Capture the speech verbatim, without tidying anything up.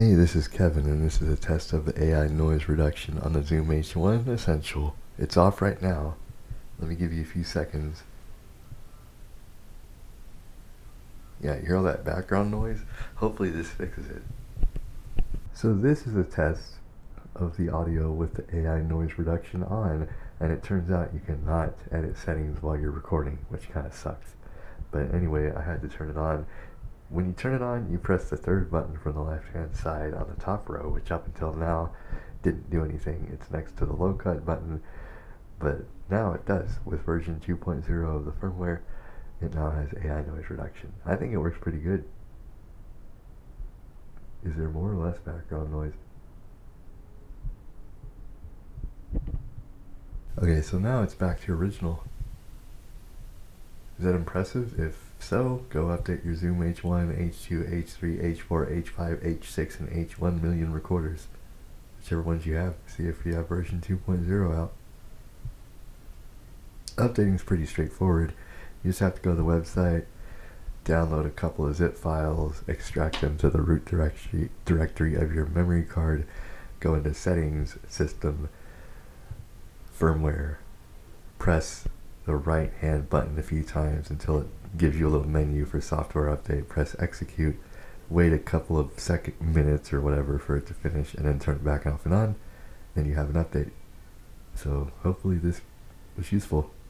Hey, this is Kevin, and this is a test of the A I noise reduction on the Zoom H one Essential. It's off right now. Let me give you a few seconds. Yeah, you hear all that background noise? Hopefully this fixes it. So this is a test of the audio with the A I noise reduction on, and it turns out you cannot edit settings while you're recording, which kind of sucks. But anyway, I had to turn it on. When you turn it on, you press the third button from the left-hand side on the top row, which up until now didn't do anything. It's next to the low cut button, but now it does. With version two point oh of the firmware, it now has A I noise reduction. I think it works pretty good. Is there more or less background noise? Okay, so now it's back to original. Is that impressive? If so, go update your Zoom H one, H two, H three, H four, H five, H six, and H one million recorders. Whichever ones you have. See if you have version two point oh out. Updating is pretty straightforward. You just have to go to the website, download a couple of zip files, extract them to the root directory, directory of your memory card, go into Settings, System, Firmware, press the right hand button a few times until it gives you a little menu for software update, press execute, wait a couple of second minutes or whatever for it to finish, and then turn it back off and on, and you have an update. So hopefully this was useful.